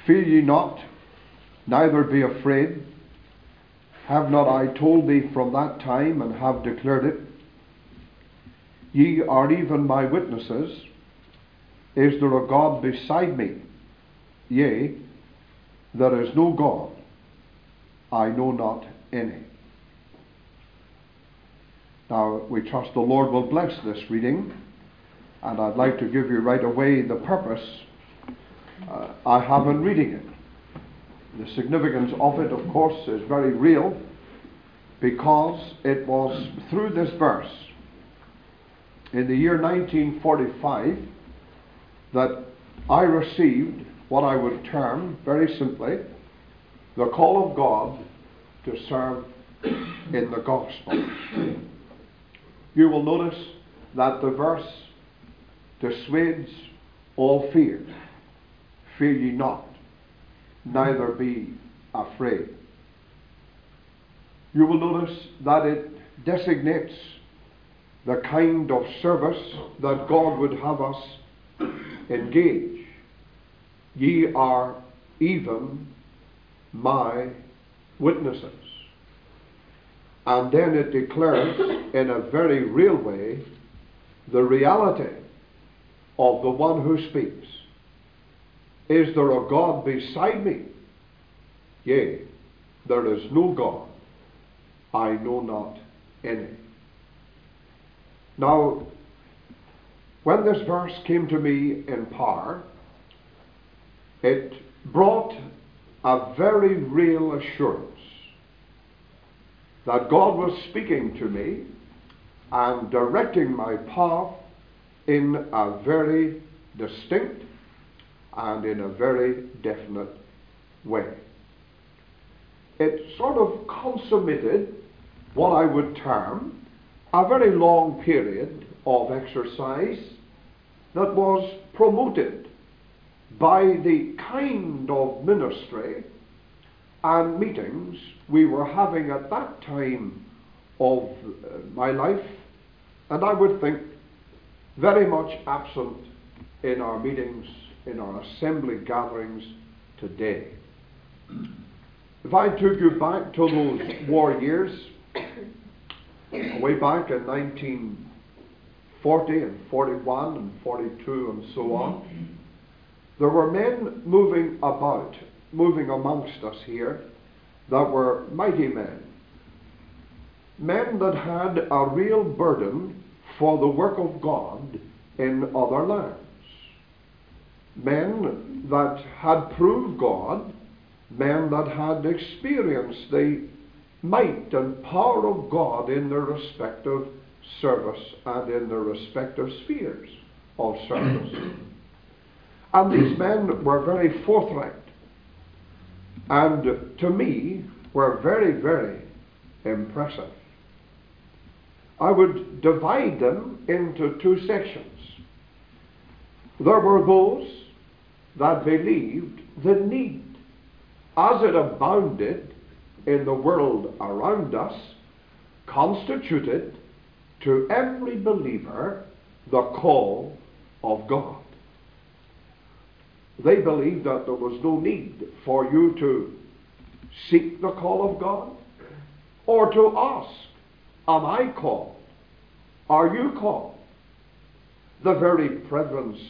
Fear ye not, neither be afraid. Have not I told thee from that time, and have declared it? Ye are even my witnesses. Is there a God beside me? Yea, there is no God. I know not any. Now, we trust the Lord will bless this reading, and I'd like to give you right away the purpose I have in reading it. The significance of it, of course, is very real, because it was through this verse in the year 1945 that I received what I would term, very simply, the call of God to serve in the gospel. You will notice that the verse dissuades all fear. Fear ye not, neither be afraid. You will notice that it designates the kind of service that God would have us engage. Ye are even my witnesses. And then it declares in a very real way the reality of the one who speaks. Is there a God beside me? Yea, there is no God. I know not any. Now, when this verse came to me in power, it brought a very real assurance that God was speaking to me and directing my path in a very distinct and in a very definite way. It sort of consummated what I would term a very long period of exercise that was promoted by the kind of ministry and meetings we were having at that time of my life, and I would think very much absent in our meetings, in our assembly gatherings today. If I took you back to those war years, way back in 1940 and 41 and 42 and so on, there were men moving about, moving amongst us here, that were mighty men. Men that had a real burden for the work of God in other lands. Men that had proved God, men that had experienced the might and power of God in their respective service and in their respective spheres of service. And these men were very forthright, and to me were very, very impressive. I would divide them into two sections. There were those that believed the need, as it abounded in the world around us, constituted to every believer the call of God. They believed that there was no need for you to seek the call of God or to ask, am I called? Are you called? The very prevalence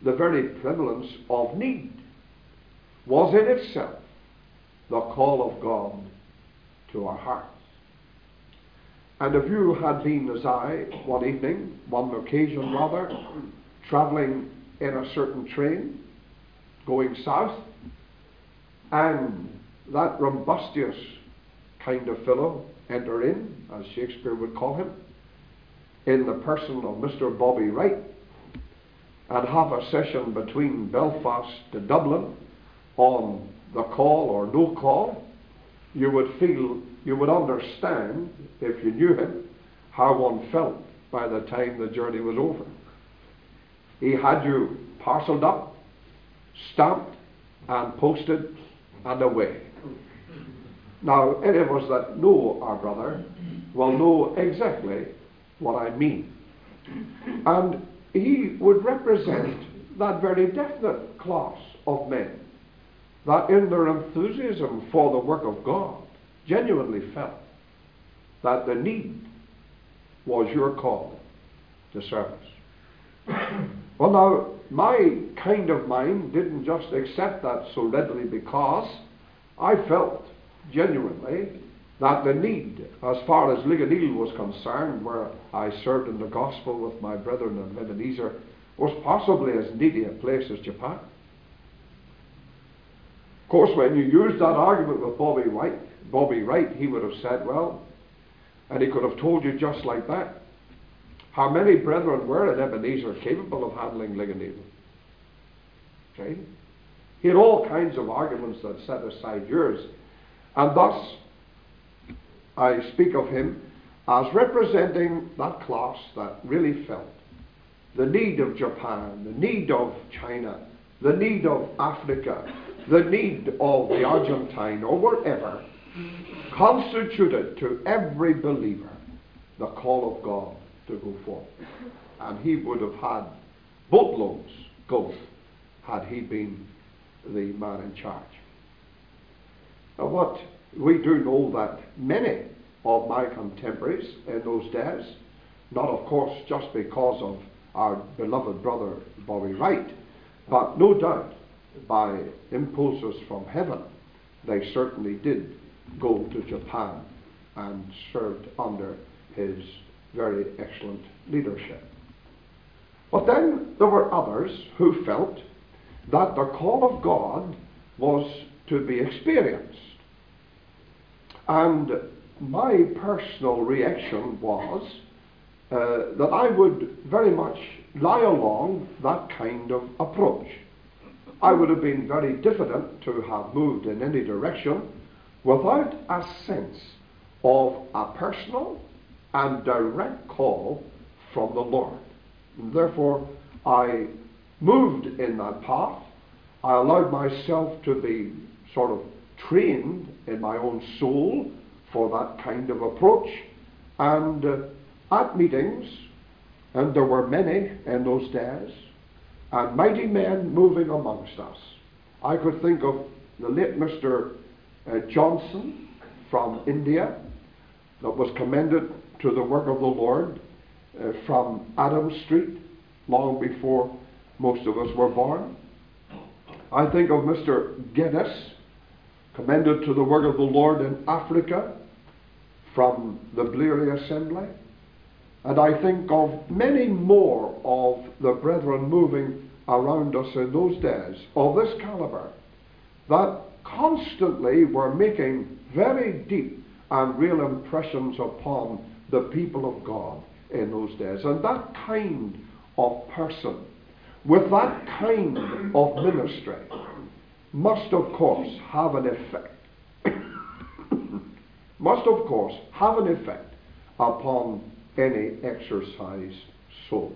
of need was in itself the call of God to our hearts. And if you had been, as I, one occasion rather, travelling in a certain train, going south, and that rumbustious kind of fellow enter in, as Shakespeare would call him, in the person of Mr. Bobby Wright, and have a session between Belfast to Dublin on the call or no call, you would understand, if you knew him, how one felt by the time the journey was over. He had you parcelled up, stamped and posted and away. Now, any of us that know our brother will know exactly what I mean. And he would represent that very definite class of men that in their enthusiasm for the work of God genuinely felt that the need was your call to service. Well, now, my kind of mind didn't just accept that so readily, because I felt genuinely that the need, as far as Ligoniel was concerned, where I served in the gospel with my brethren in Ebenezer, was possibly as needy a place as Japan. Of course, when you used that argument with Bobby Wright, he would have said, well, and he could have told you just like that, how many brethren were at Ebenezer capable of handling Ligoniel? Okay? He had all kinds of arguments that set aside yours. And thus, I speak of him as representing that class that really felt the need of Japan, the need of China, the need of Africa, the need of the Argentine, or wherever, constituted to every believer the call of God to go forth. And he would have had boatloads go had he been the man in charge. Now, what we do know that many of my contemporaries in those days, not of course just because of our beloved brother Bobby Wright, but no doubt by impulses from heaven, they certainly did go to Japan and served under his very excellent leadership. But then there were others who felt that the call of God was to be experienced. And my personal reaction was that I would very much lie along that kind of approach. I would have been very diffident to have moved in any direction without a sense of a personal and direct call from the Lord. And therefore, I moved in that path. I allowed myself to be sort of trained in my own soul for that kind of approach. And at meetings, and there were many in those days, and mighty men moving amongst us. I could think of the late Mr. Johnson from India, that was commended to the work of the Lord from Adam Street long before most of us were born. I think of Mr. Geddes, commended to the work of the Lord in Africa from the Bleary Assembly. And I think of many more of the brethren moving around us in those days of this caliber that constantly were making very deep and real impressions upon the people of God in those days. And that kind of person with that kind of ministry must of course have an effect must of course have an effect upon any exercised soul.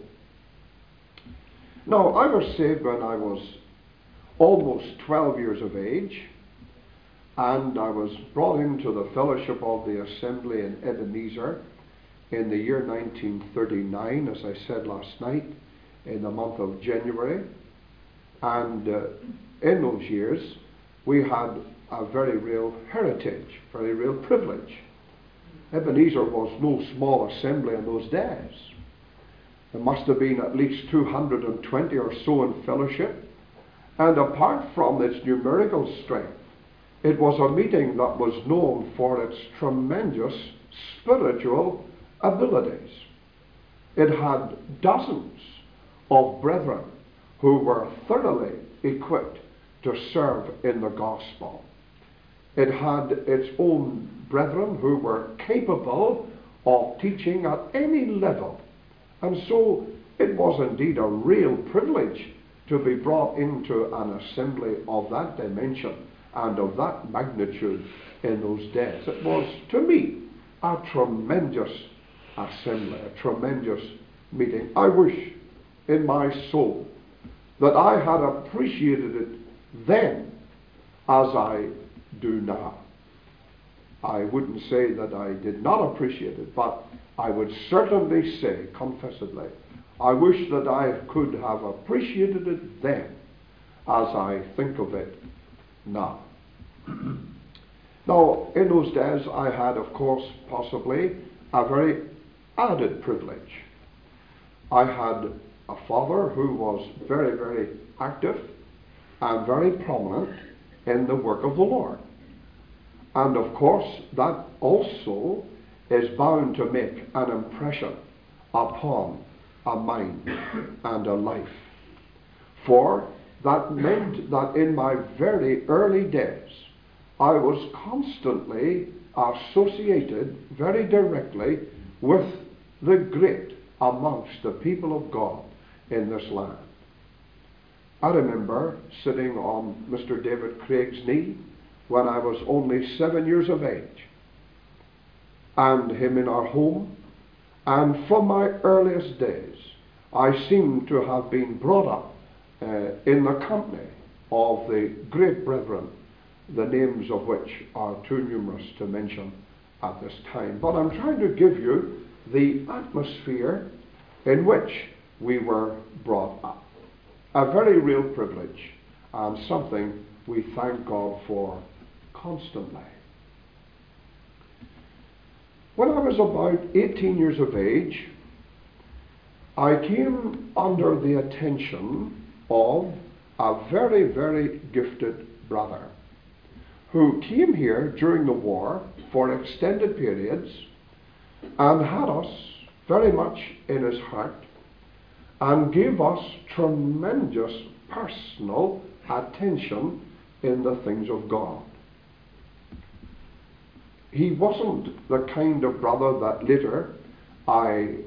Now, I was saved when I was almost 12 years of age, and I was brought into the fellowship of the assembly in Ebenezer in the year 1939, as I said last night, in the month of January. And in those years, we had a very real heritage, very real privilege. Ebenezer was no small assembly in those days. There must have been at least 220 or so in fellowship. And apart from its numerical strength, it was a meeting that was known for its tremendous spiritual abilities. It had dozens of brethren who were thoroughly equipped to serve in the gospel. It had its own brethren who were capable of teaching at any level. And so it was indeed a real privilege to be brought into an assembly of that dimension and of that magnitude in those days. It was, to me, a tremendous assembly, a tremendous meeting. I wish in my soul that I had appreciated it then as I do now. I wouldn't say that I did not appreciate it, but I would certainly say, confessedly, I wish that I could have appreciated it then as I think of it now. Now, in those days, I had, of course, possibly a very added privilege. I had a father who was very, very active and very prominent in the work of the Lord. And of course, that also is bound to make an impression upon a mind and a life. For that meant that in my very early days, I was constantly associated very directly with the great amongst the people of God in this land. I remember sitting on Mr. David Craig's knee when I was only 7 years of age, and him in our home, and from my earliest days I seem to have been brought up in the company of the great brethren, the names of which are too numerous to mention at this time. But I'm trying to give you the atmosphere in which we were brought up. A very real privilege, and something we thank God for constantly. When I was about 18 years of age, I came under the attention of a very, very gifted brother who came here during the war for extended periods and had us very much in his heart and gave us tremendous personal attention in the things of God. He wasn't the kind of brother that later I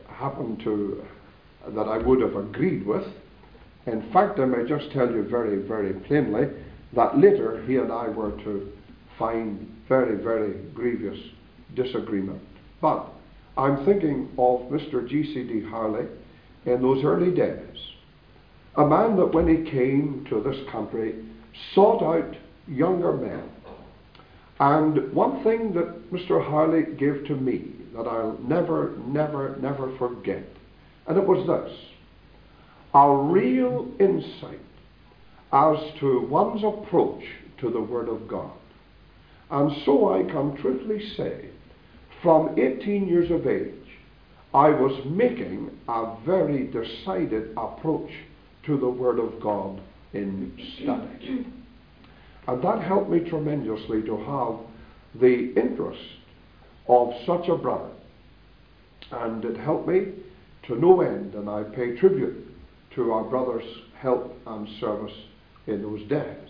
would have agreed with. In fact, I may just tell you very, very plainly that later he and I were to find very, very grievous disagreement. But I'm thinking of Mr. G.C.D. Harley in those early days, a man that when he came to this country sought out younger men. And one thing that Mr. Harley gave to me that I'll never, never, never forget, and it was this: a real insight as to one's approach to the Word of God. And so I can truthfully say, from 18 years of age, I was making a very decided approach to the Word of God in study. And that helped me tremendously to have the interest of such a brother. And it helped me to no end, and I pay tribute to our brother's help and service in those days.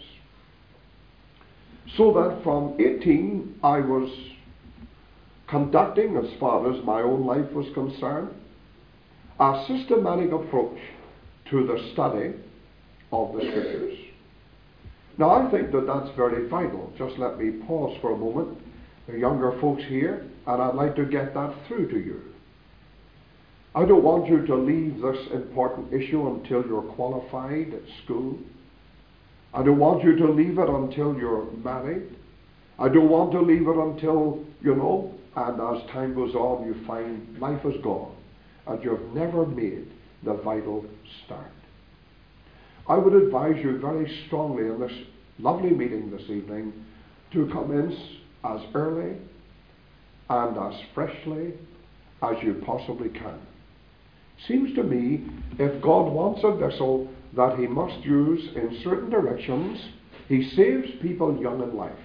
So that from 18 I was conducting, as far as my own life was concerned, a systematic approach to the study of the Scriptures. Now I think that that's very vital. Just let me pause for a moment. The younger folks here, and I'd like to get that through to you. I don't want you to leave this important issue until you're qualified at school. I don't want you to leave it until you're married. I don't want to leave it until, and as time goes on, you find life is gone and you've never made the vital start. I would advise you very strongly in this lovely meeting this evening to commence as early and as freshly as you possibly can. Seems to me, if God wants a vessel that he must use in certain directions, he saves people young in life.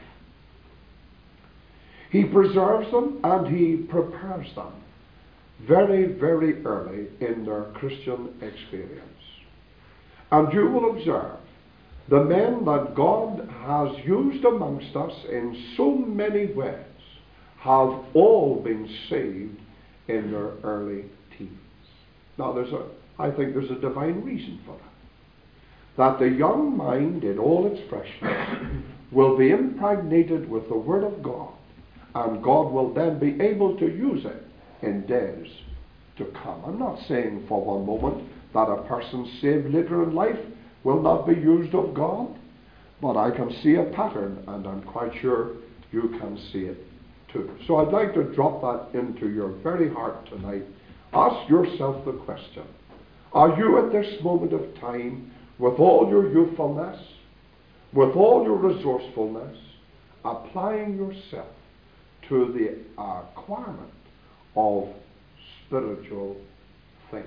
He preserves them and he prepares them very, very early in their Christian experience. And you will observe the men that God has used amongst us in so many ways have all been saved in their early teens. Now I think there's a divine reason for that. That the young mind in all its freshness will be impregnated with the Word of God, and God will then be able to use it in days to come. I'm not saying for one moment that a person saved later in life will not be used of God, but I can see a pattern, and I'm quite sure you can see it too. So I'd like to drop that into your very heart tonight. Ask yourself the question: are you at this moment of time, with all your youthfulness, with all your resourcefulness, applying yourself to the acquirement of spiritual things.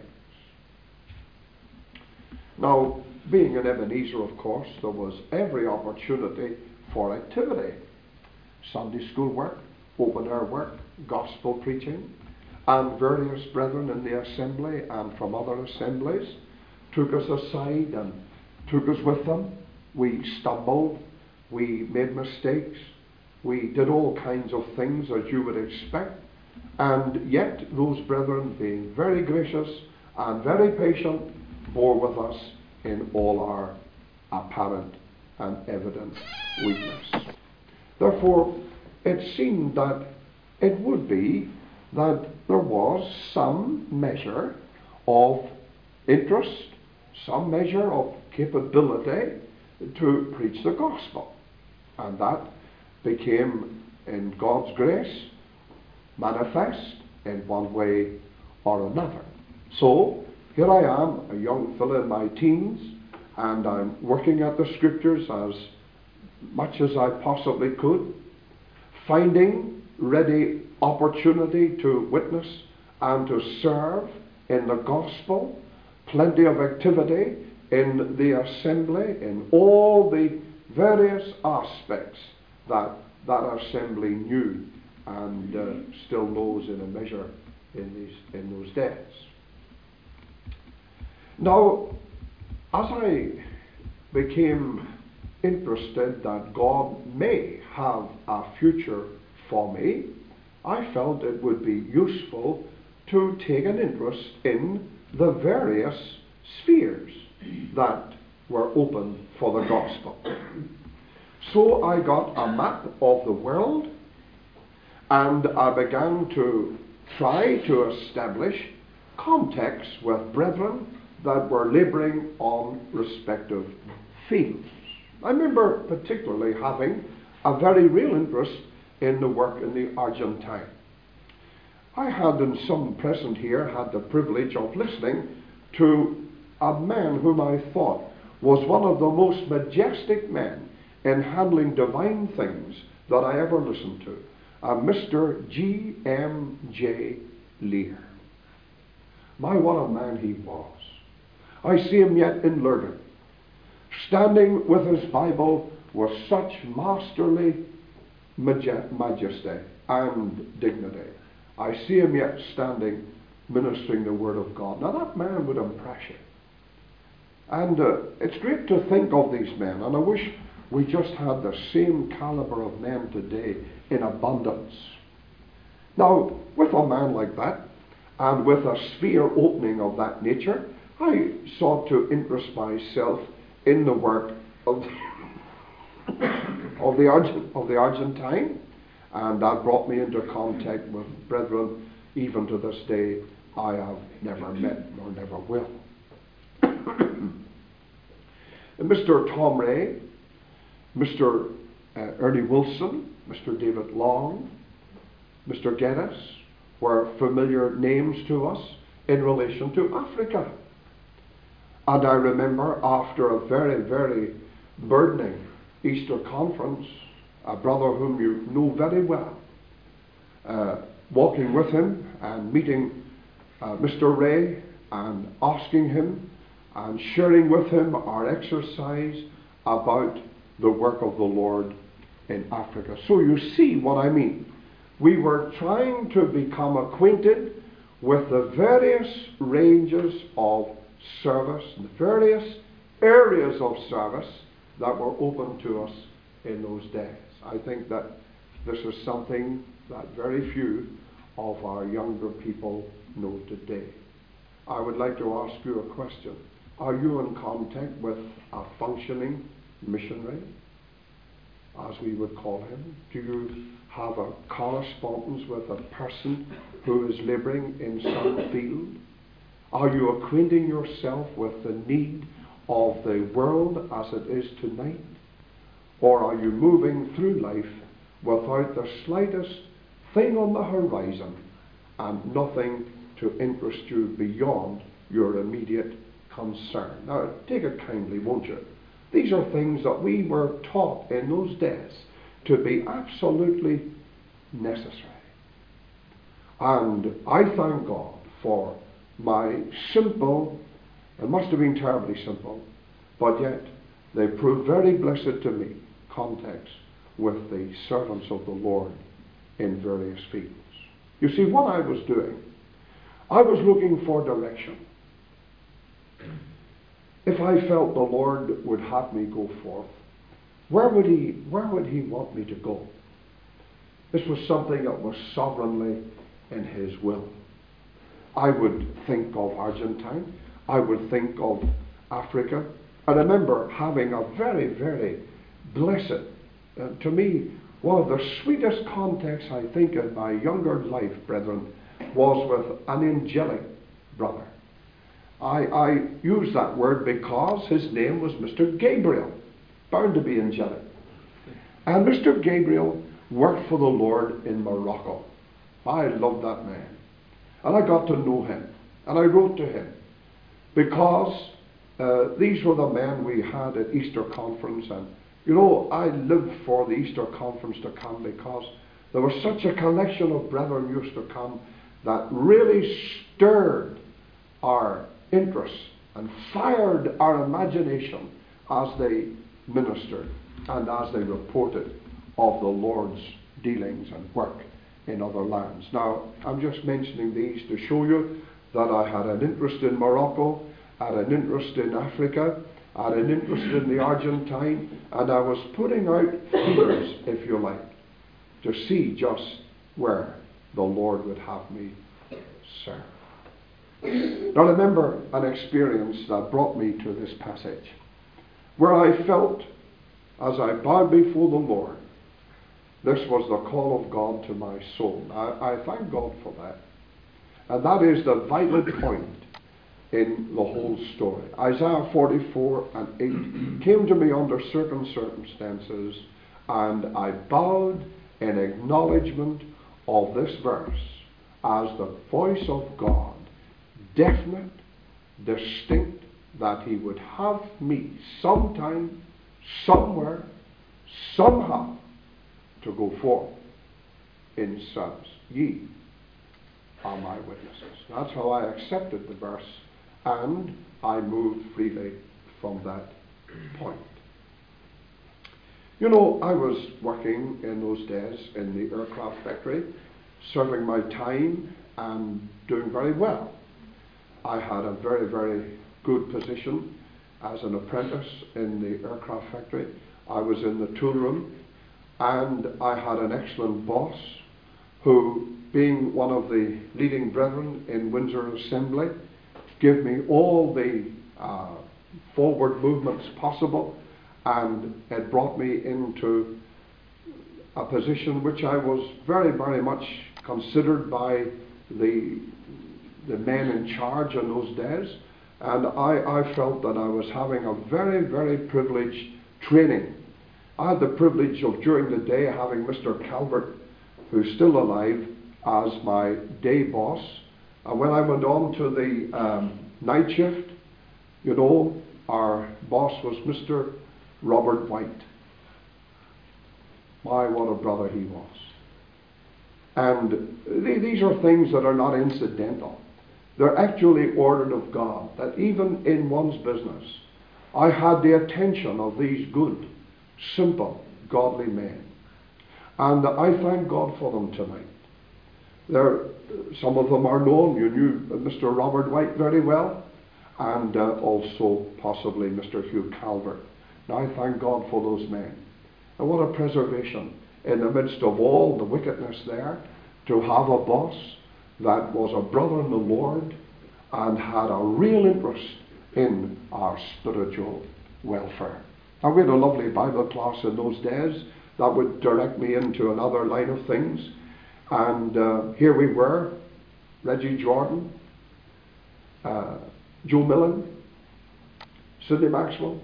Now, being in Ebenezer, of course, there was every opportunity for activity. Sunday school work, open air work, gospel preaching, and various brethren in the assembly and from other assemblies took us aside and took us with them. We stumbled, we made mistakes, we did all kinds of things as you would expect, and yet those brethren, being very gracious and very patient, bore with us in all our apparent and evident weakness. Therefore, it seemed that it would be that there was some measure of interest, some measure of capability to preach the gospel. And that became, in God's grace, manifest in one way or another. So, here I am, a young fellow in my teens, and I'm working at the Scriptures as much as I possibly could, finding ready opportunity to witness and to serve in the gospel, plenty of activity in the assembly, in all the various aspects that that assembly knew and still knows in a measure in those days. Now, as I became interested that God may have a future for me, I felt it would be useful to take an interest in the various spheres that were open for the gospel. So I got a map of the world, and I began to try to establish contacts with brethren that were laboring on respective fields. I remember particularly having a very real interest in the work in the Argentine. I had, and some present here, had the privilege of listening to a man whom I thought was one of the most majestic men in handling divine things that I ever listened to, Mr. G.M.J. Lear. My, what a man he was. I see him yet in Lurgan, standing with his Bible with such masterly majesty and dignity. I see him yet standing ministering the Word of God. Now that man would impress you. And it's great to think of these men, and I wish we just had the same caliber of men today in abundance. Now, with a man like that, and with a sphere opening of that nature, I sought to interest myself in the work of the Argentine, and that brought me into contact with brethren even to this day I have never met nor never will. Mr. Tom Ray, Mr. Ernie Wilson, Mr. David Long, Mr. Geddes were familiar names to us in relation to Africa. And I remember after a very, very burdening Easter conference, a brother whom you know very well, walking with him and meeting Mr. Ray and asking him and sharing with him our exercise about the work of the Lord in Africa. So you see what I mean. We were trying to become acquainted with the various ranges of service, the various areas of service that were open to us in those days. I think that this is something that very few of our younger people know today. I would like to ask you a question. Are you in contact with a functioning missionary, as we would call him? Do you have a correspondence with a person who is laboring in some field? Are you acquainting yourself with the need of the world as it is tonight? Or are you moving through life without the slightest thing on the horizon and nothing to interest you beyond your immediate concern? Now, take it kindly, won't you, These are things that we were taught in those days to be absolutely necessary. And I thank God for my simple, it must have been terribly simple, but yet they proved very blessed to me, contacts with the servants of the Lord in various fields. You see, what I was doing, I was looking for direction. If I felt the Lord would have me go forth, where would He want me to go? This was something that was sovereignly in His will. I would think of Argentine. I would think of Africa. I remember having a very, very blessed, to me, one of the sweetest contacts I think in my younger life, brethren, was with an angelic brother. I use that word because his name was Mr. Gabriel, bound to be angelic. And Mr. Gabriel worked for the Lord in Morocco. I loved that man. And I got to know him. And I wrote to him. Because these were the men we had at Easter Conference. And, you know, I lived for the Easter Conference to come because there was such a collection of brethren used to come that really stirred our interest and fired our imagination as they ministered and as they reported of the Lord's dealings and work in other lands. Now, I'm just mentioning these to show you that I had an interest in Morocco, had an interest in Africa, had an interest in the Argentine, and I was putting out feelers, if you like, to see just where the Lord would have me serve. Now, remember an experience that brought me to this passage, where I felt, as I bowed before the Lord, this was the call of God to my soul. I thank God for that. And that is the vital point in the whole story. Isaiah 44 and 8 came to me under certain circumstances, and I bowed in acknowledgement of this verse as the voice of God, definite, distinct, that He would have me sometime, somewhere, somehow, to go forth in service. Ye are my witnesses. That's how I accepted the verse, and I moved freely from that point. You know, I was working in those days in the aircraft factory, serving my time and doing very well. I had a very, very good position as an apprentice in the aircraft factory. I was in the tool room, and I had an excellent boss who, being one of the leading brethren in Windsor Assembly, gave me all the forward movements possible, and it brought me into a position which I was very, very much considered by the men in charge in those days, and I felt that I was having a very, very privileged training. I had the privilege of, during the day, having Mr. Calvert, who's still alive, as my day boss. And when I went on to the night shift, you know, our boss was Mr. Robert White. My, what a brother he was. And these are things that are not incidental. They're actually ordered of God, that even in one's business, I had the attention of these good, simple, godly men. And I thank God for them tonight. Some of them are known. You knew Mr. Robert White very well, and also possibly Mr. Hugh Calvert. Now I thank God for those men. And what a preservation in the midst of all the wickedness there, to have a boss that was a brother in the Lord and had a real interest in our spiritual welfare. Now, we had a lovely Bible class in those days that would direct me into another line of things. And here we were, Reggie Jordan, Joe Millen, Sidney Maxwell,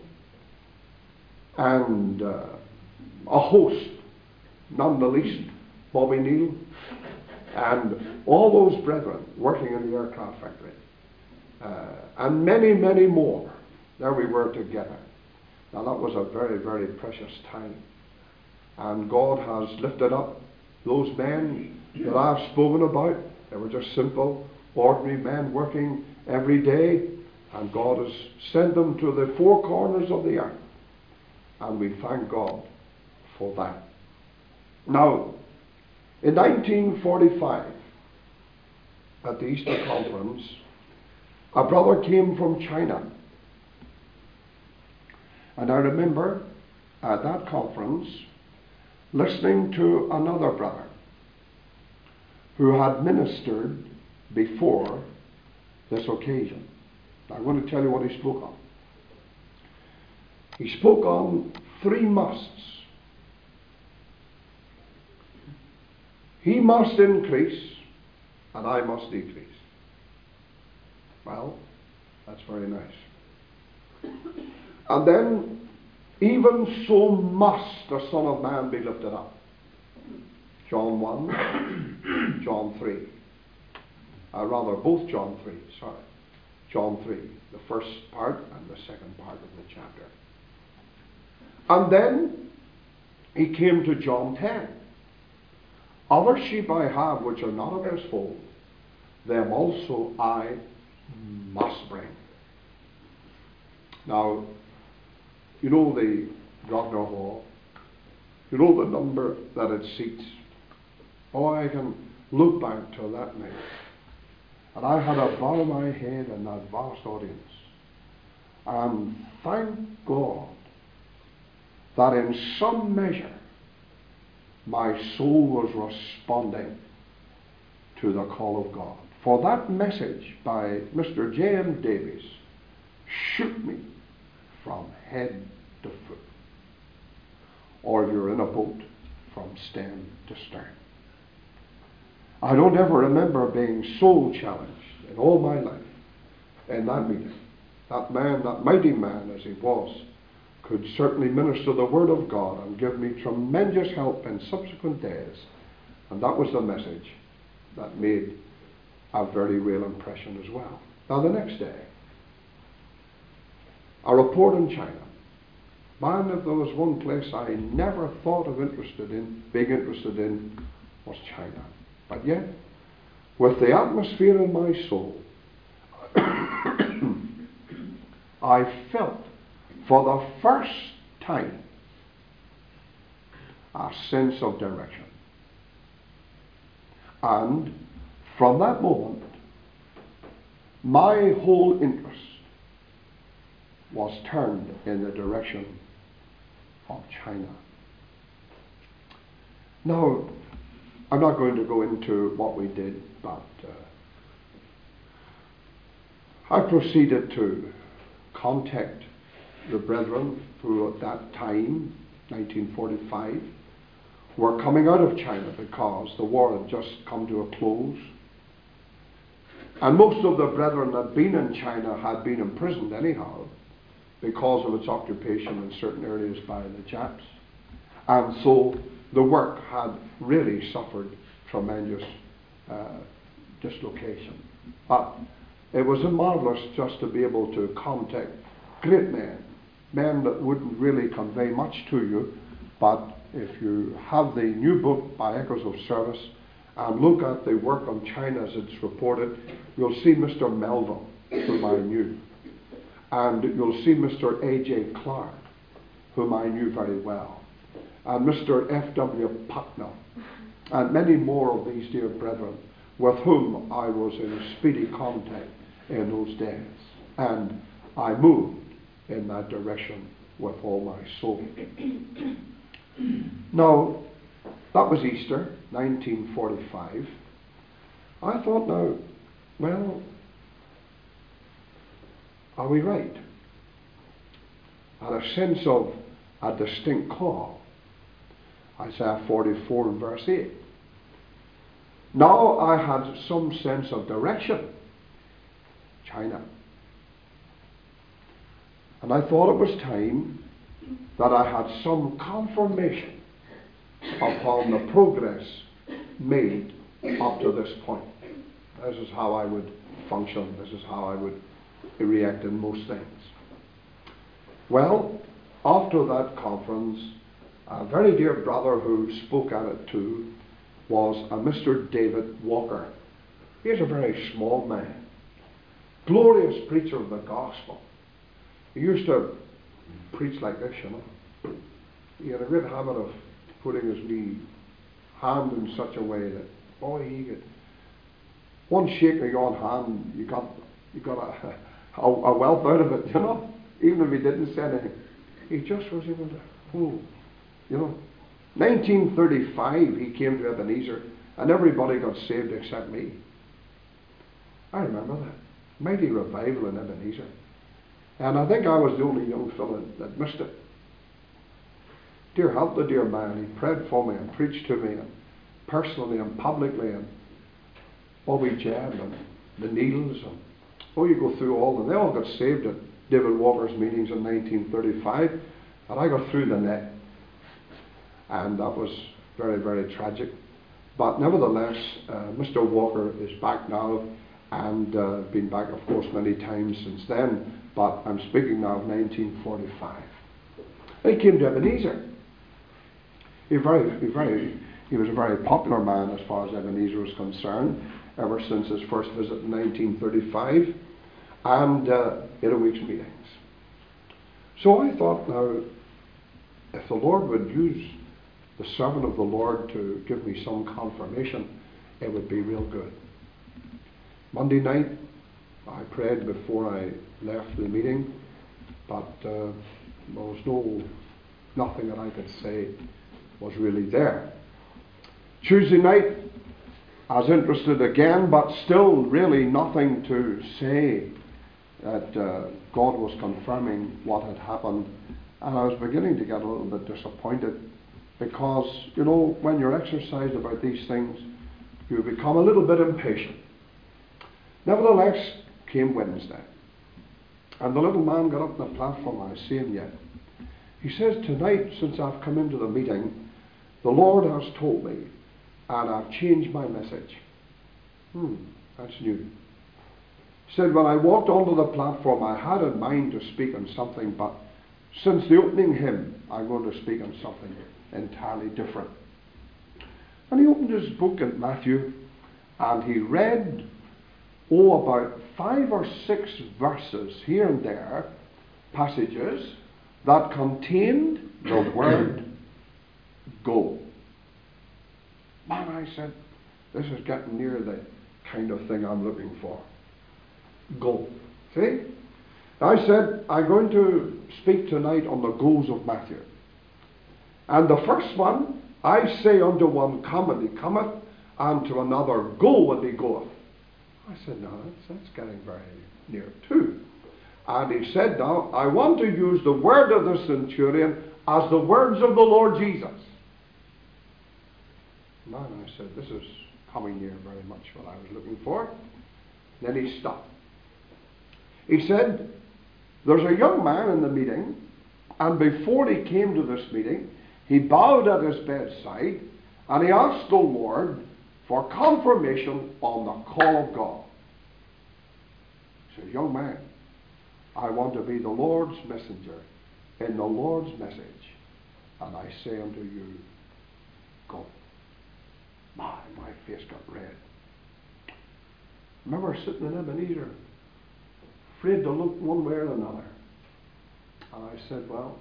and a host, none the least, Bobby Neal, and all those brethren working in the aircraft factory, and many, many more. There we were together. Now that was a very, very precious time. And God has lifted up those men that I've spoken about. They were just simple, ordinary men working every day. And God has sent them to the four corners of the earth. And we thank God for that. Now, in 1945, at the Easter Conference, a brother came from China. And I remember at that conference listening to another brother who had ministered before this occasion. I'm going to tell you what he spoke on. He spoke on three musts. He must increase and I must decrease. Well, that's very nice. And then, even so must the Son of Man be lifted up. John 1, John 3. Rather, both John 3, sorry. John 3, the first part and the second part of the chapter. And then, he came to John 10. Other sheep I have which are not of this fold, them also I must bring. Now, you know the Grosvenor Hall. You know the number that it seats. Oh, I can look back to that night. And I had a bow of my head in that vast audience. And thank God that in some measure my soul was responding to the call of God. For that message by Mr. J.M. Davies shook me from head to foot. Or if you're in a boat, from stem to stern. I don't ever remember being soul challenged in all my life in that meeting. That man, that mighty man as he was, could certainly minister the Word of God and give me tremendous help in subsequent days. And that was the message that made a very real impression as well. Now the next day, a report in China. Man, if there was one place I never thought of being interested in, was China. But yet, with the atmosphere in my soul, I felt for the first time a sense of direction. And from that moment, my whole interest was turned in the direction of China. Now, I'm not going to go into what we did, but I proceeded to contact the brethren who at that time, 1945, were coming out of China because the war had just come to a close. And most of the brethren that had been in China had been imprisoned anyhow because of its occupation in certain areas by the Japs. And so the work had really suffered tremendous dislocation. But it was marvelous just to be able to contact great men that wouldn't really convey much to you, but if you have the new book by Echoes of Service and look at the work on China as it's reported, you'll see Mr. Melville, whom I knew. And you'll see Mr. A.J. Clark, whom I knew very well. And Mr. F.W. Putnam, and many more of these dear brethren with whom I was in speedy contact in those days. And I moved in that direction with all my soul. Now, that was Easter, 1945. I thought, now, well, are we right? I had a sense of a distinct call. Isaiah 44 and verse 8. Now I had some sense of direction. China. And I thought it was time that I had some confirmation upon the progress made up to this point. This is how I would function. This is how I would react in most things. Well, after that conference, a very dear brother who spoke at it too was a Mr. David Walker. He's a very small man, glorious preacher of the gospel. He used to preach like this, you know. He had a great habit of putting his hand in such a way that, boy, he could, one shake of your hand, you got a wealth out of it, you know. Even if he didn't say anything, he just was able to, you know. 1935, he came to Ebenezer, and everybody got saved except me. I remember that. Mighty revival in Ebenezer. And I think I was the only young fellow that missed it. Dear help the dear man. He prayed for me and preached to me, and personally and publicly, and Bobby Jebb and the Needles, and you go through all of them. They all got saved at David Walker's meetings in 1935, and I got through the net. And that was very, very tragic. But nevertheless, Mr. Walker is back now, and been back, of course, many times since then. But I'm speaking now of 1945. He came to Ebenezer. He was a very popular man as far as Ebenezer was concerned, ever since his first visit in 1935, and in a week's meetings. So I thought, now, if the Lord would use the servant of the Lord to give me some confirmation, it would be real good. Monday night, I prayed before I left the meeting, but there was nothing that I could say was really there. Tuesday night, I was interested again, but still really nothing to say that God was confirming what had happened. And I was beginning to get a little bit disappointed, because, you know, when you're exercised about these things, you become a little bit impatient. Nevertheless, came Wednesday, and the little man got up on the platform. I see him yet. He says, tonight, since I've come into the meeting, the Lord has told me, and I've changed my message. That's new. He said, when I walked onto the platform, I had in mind to speak on something, but since the opening hymn, I'm going to speak on something entirely different. And he opened his book in Matthew, and he read, about 5 or 6 verses here and there, passages that contained the word go. Man, I said, this is getting near the kind of thing I'm looking for. Go. See? I said, I'm going to speak tonight on the goes of Matthew. And the first one, I say unto one, come, and he cometh, and to another, go, and he goeth. I said, no, that's getting very near too. And he said, now, I want to use the word of the centurion as the words of the Lord Jesus. Man, I said, this is coming near very much what I was looking for. Then he stopped. He said, there's a young man in the meeting, and before he came to this meeting, he bowed at his bedside, and he asked the Lord for confirmation on the call of God. He said, young man, I want to be the Lord's messenger in the Lord's message, and I say unto you, go. My face got red. I remember sitting in Ebenezer, afraid to look one way or another. And I said, well,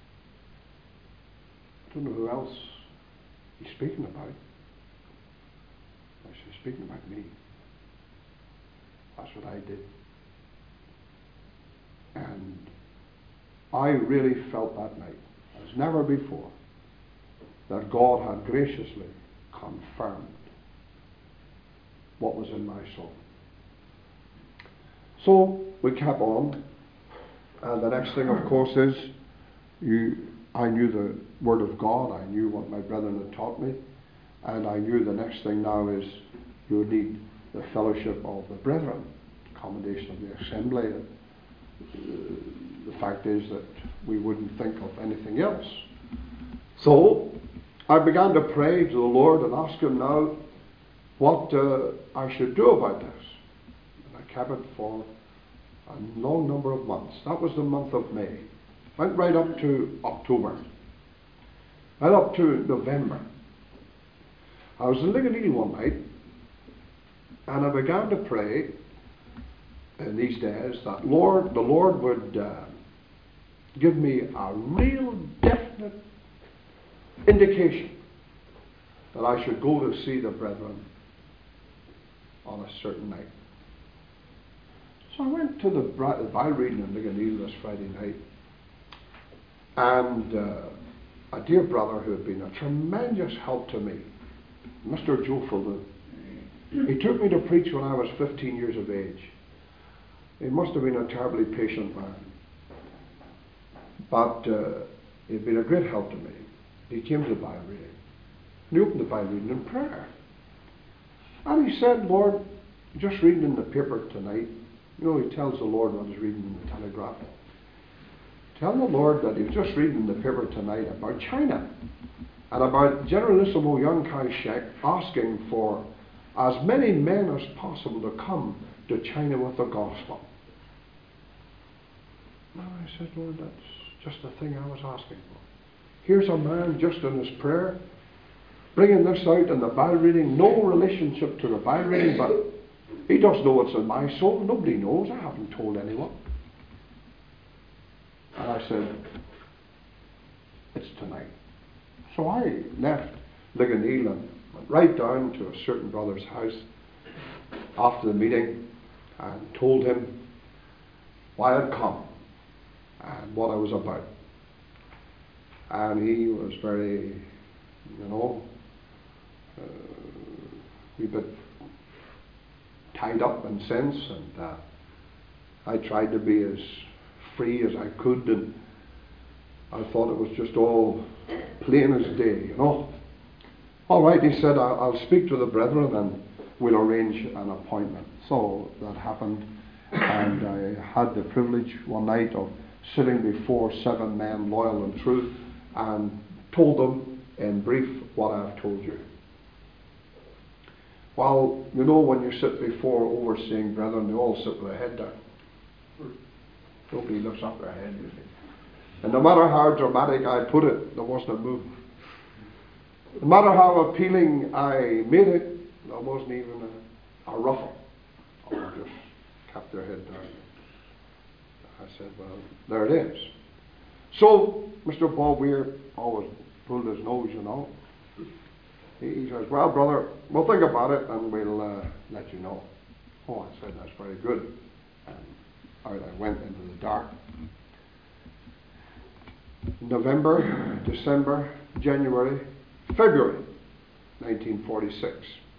I don't know who else he's speaking about. I said, he's speaking about me. That's what I did. And I really felt that night, as never before, that God had graciously confirmed what was in my soul. So we kept on, and the next thing, of course, is I knew the Word of God. I knew what my brethren had taught me, and I knew the next thing now is you would need the fellowship of the brethren, commendation of the assembly. The fact is that we wouldn't think of anything else. So I began to pray to the Lord and ask Him now what I should do about this. And I kept it for a long number of months. That was the month of May. Went right up to October. Right up to November. I was in Linganeel one night, and I began to pray in these days that the Lord would give me a real definite indication that I should go to see the brethren on a certain night. So I went to the Bible reading in Linganeel this Friday night, and a dear brother who had been a tremendous help to me, Mr. Joe Fulton, he took me to preach when I was 15 years of age. He must have been a terribly patient man, but he'd been a great help to me. He came to the Bible reading, and he opened the Bible reading in prayer. And he said, Lord, just reading in the paper tonight, you know, he tells the Lord what he's reading in the Telegraph. Tell the Lord that he was just reading in the paper tonight about China and about Generalissimo Young Kai Shek asking for as many men as possible to come to China with the gospel. Well, I said, Lord, that's just the thing I was asking for. Here's a man just in his prayer, bringing this out in the Bible reading, no relationship to the Bible reading, but he does know what's in my soul. Nobody knows. I haven't told anyone. And I said, it's tonight. So I left Linganeel and went right down to a certain brother's house after the meeting and told him why I'd come and what I was about. And he was very, a bit tied up in sense, and I tried to be as free as I could, and I thought it was just all plain as day, All right, he said, I'll speak to the brethren and we'll arrange an appointment. So that happened, and I had the privilege one night of sitting before 7 men, loyal and true, and told them in brief what I've told you. Well, when you sit before overseeing brethren, they all sit with their head down. Nobody lifts up their head, you see. And no matter how dramatic I put it, there wasn't a movement. No matter how appealing I made it, there wasn't even a ruffle. They just kept their head down. I said, well, there it is. So, Mr. Bob Weir always pulled his nose, He says, well, brother, we'll think about it and we'll let you know. Oh, I said, that's very good. And out I went into the dark. November, December, January, February 1946.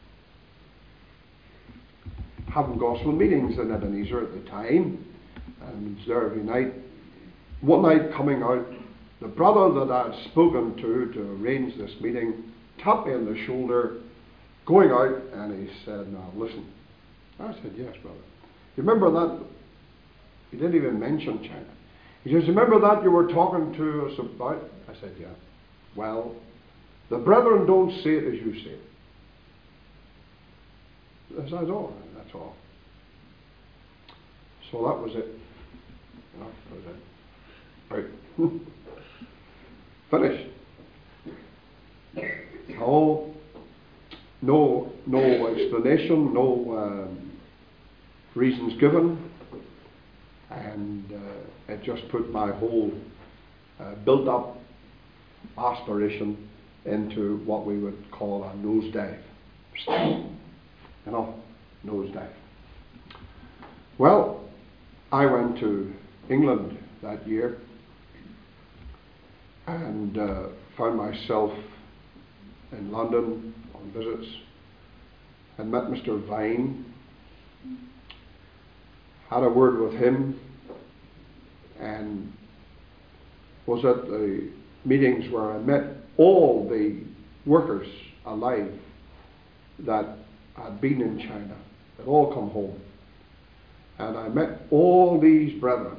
Having gospel meetings in Ebenezer at the time, and was there every night. One night coming out, the brother that I had spoken to arrange this meeting tapped me on the shoulder, going out, and he said, now listen. I said, yes, brother. You remember that? He didn't even mention China. He says, remember that you were talking to us about? I said, yeah. Well, the brethren don't see it as you see it. That's all. That's all. So that was it. That was it. Right. Finished. No explanation, no reasons given, and it just put my whole built-up aspiration into what we would call a nosedive. Nosedive. Well, I went to England that year and found myself in London on visits and met Mr. Vine, had a word with him, and was at the meetings where I met all the workers alive that had been in China, that all come home. And I met all these brethren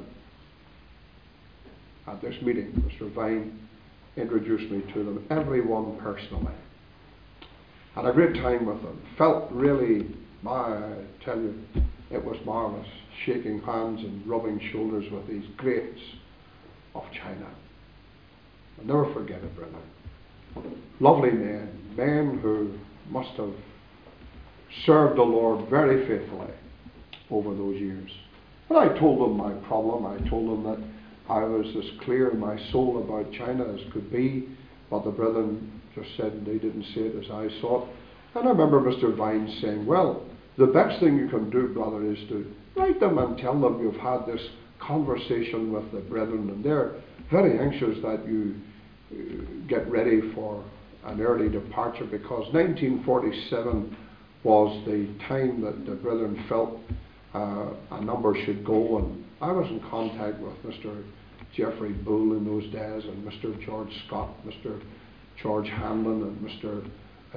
at this meeting. Mr. Vine introduced me to them, everyone personally. Had a great time with them. Felt really, I tell you, it was marvelous, shaking hands and rubbing shoulders with these greats of China. I'll never forget it, brethren. Lovely men who must have served the Lord very faithfully over those years. And I told them my problem. I told them that I was as clear in my soul about China as could be, but the brethren just said they didn't see it as I saw it. And I remember Mr. Vines saying, well, the best thing you can do, brother, is to write them and tell them you've had this conversation with the brethren, and they're very anxious that you get ready for an early departure, because 1947 was the time that the brethren felt a number should go, and I was in contact with Mr. Jeffrey Bull in those days, and Mr. George Scott, Mr. George Hamlin, and Mr.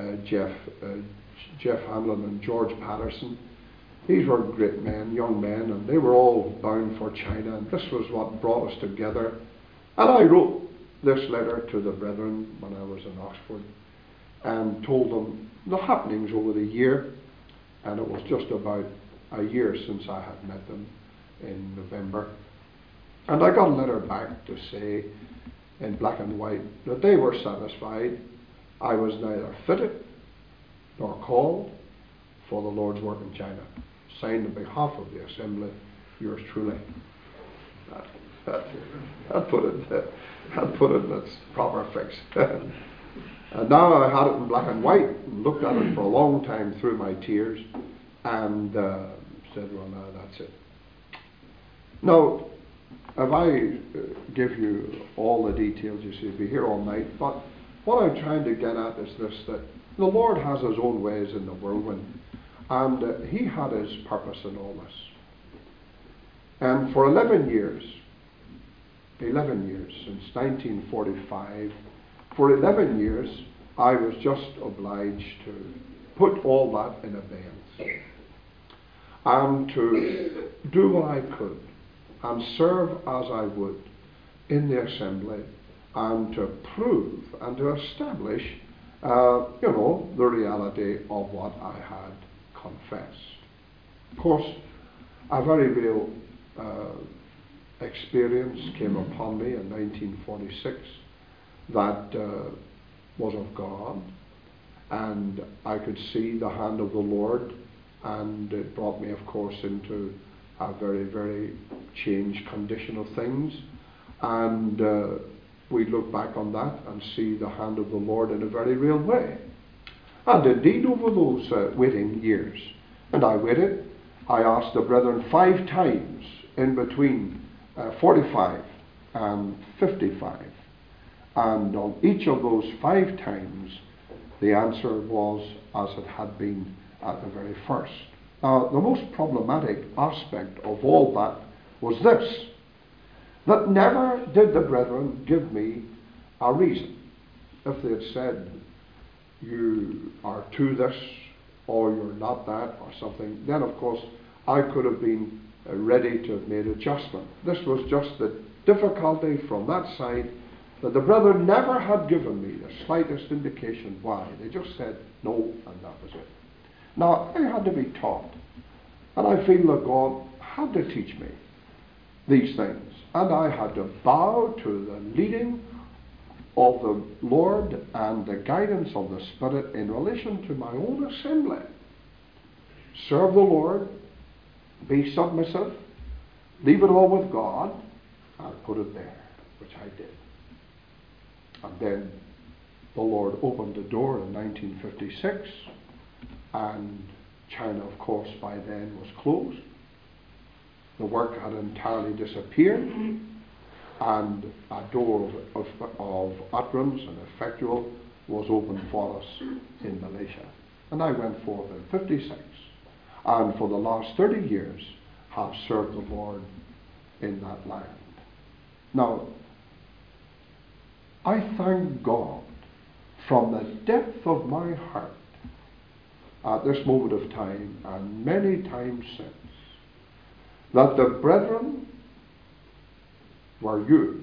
Jeff Hamlin and George Patterson. These were great men, young men, and they were all bound for China, and this was what brought us together. And I wrote this letter to the brethren when I was in Oxford and told them the happenings over the year, and it was just about a year since I had met them in November. And I got a letter back to say, in black and white, that they were satisfied I was neither fitted nor called for the Lord's work in China. Signed on behalf of the Assembly, yours truly. That put it in its proper fix. And now I had it in black and white, and looked at it for a long time through my tears, and said, well, now that's it. Now, if I give you all the details, you see, you'll be here all night, but what I'm trying to get at is this, that the Lord has His own ways in the whirlwind, and He had His purpose in all this. And for 11 years, since 1945, for 11 years, I was just obliged to put all that in abeyance and to do what I could and serve as I would in the Assembly, and to prove and to establish, the reality of what I had confessed. Of course, a very real experience came upon me in 1946 that was of God, and I could see the hand of the Lord, and it brought me, of course, into a very, very changed condition of things, and we look back on that and see the hand of the Lord in a very real way. And indeed, over those waiting years, and I waited, I asked the brethren 5 times in between 45 and 55, and on each of those 5 times the answer was as it had been at the very first. Now, the most problematic aspect of all that was this, that never did the brethren give me a reason. If they had said, you are to this, or you're not that, or something, then of course I could have been ready to have made adjustment. This was just the difficulty from that side, that the brethren never had given me the slightest indication why. They just said no, and that was it. Now, I had to be taught, and I feel that God had to teach me these things, and I had to bow to the leading of the Lord and the guidance of the Spirit in relation to my own assembly. Serve the Lord, be submissive, leave it all with God, and put it there, which I did. And then the Lord opened the door in 1956, and China, of course, by then was closed. The work had entirely disappeared, and a door of utterance and effectual was opened for us in Malaysia. And I went forth in 56, and for the last 30 years have served the Lord in that land. Now, I thank God from the depth of my heart at this moment of time, and many times since, that the brethren were used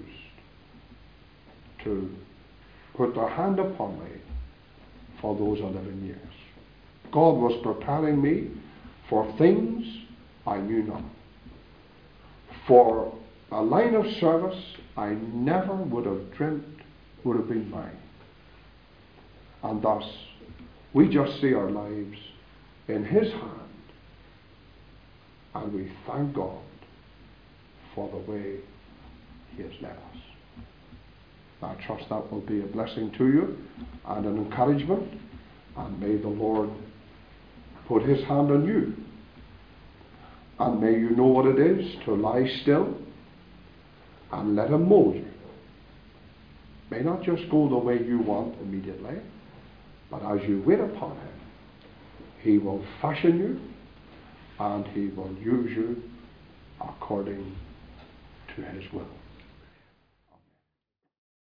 to put their hand upon me for those 11 years. God was preparing me for things I knew not, for a line of service I never would have dreamt would have been mine. And thus, we just see our lives in His hand, and we thank God for the way He has led us. I trust that will be a blessing to you and an encouragement, and may the Lord put His hand on you, and may you know what it is to lie still and let Him mold you. May not just go the way you want immediately, but as you wait upon Him, He will fashion you and He will use you according to His will.